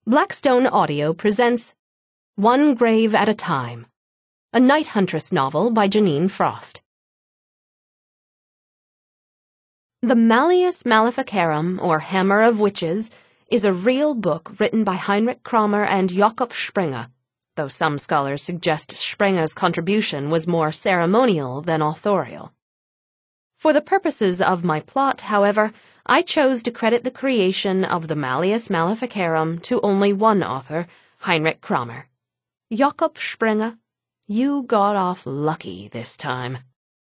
Blackstone Audio presents One Grave at a Time, a Night Huntress novel by Janine Frost. The Malleus Maleficarum, or Hammer of Witches, is a real book written by Heinrich Kramer and Jakob Springer, though some scholars suggest Springer's contribution was more ceremonial than authorial. For the purposes of my plot, however, I chose to credit the creation of the Malleus Maleficarum to only one author, Heinrich Kramer. Jakob Springer, you got off lucky this time.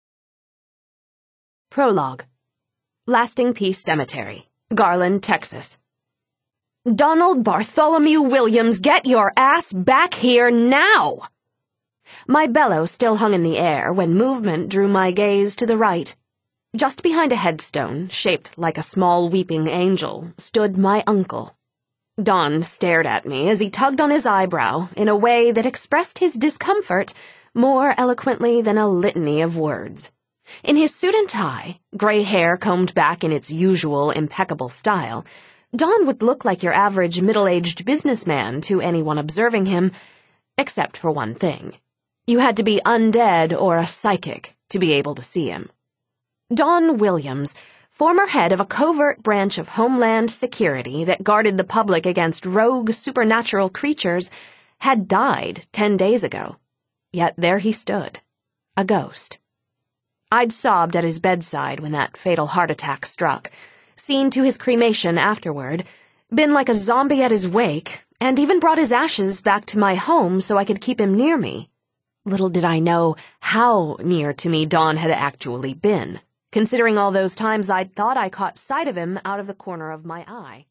Prologue. Lasting Peace Cemetery, Garland, Texas. Donald Bartholomew Williams, get your ass back here now! My bellow still hung in the air when movement drew my gaze to the right. Just behind a headstone, shaped like a small weeping angel, stood my uncle. Don stared at me as he tugged on his eyebrow in a way that expressed his discomfort more eloquently than a litany of words. In his suit and tie, gray hair combed back in its usual impeccable style, Don would look like your average middle-aged businessman to anyone observing him, except for one thing. You had to be undead or a psychic to be able to see him. Don Williams, former head of a covert branch of Homeland Security that guarded the public against rogue supernatural creatures, had died 10 days ago. Yet there he stood, a ghost. I'd sobbed at his bedside when that fatal heart attack struck, seen to his cremation afterward, been like a zombie at his wake, and even brought his ashes back to my home so I could keep him near me. Little did I know how near to me Don had actually been, considering all those times I'd thought I caught sight of him out of the corner of my eye.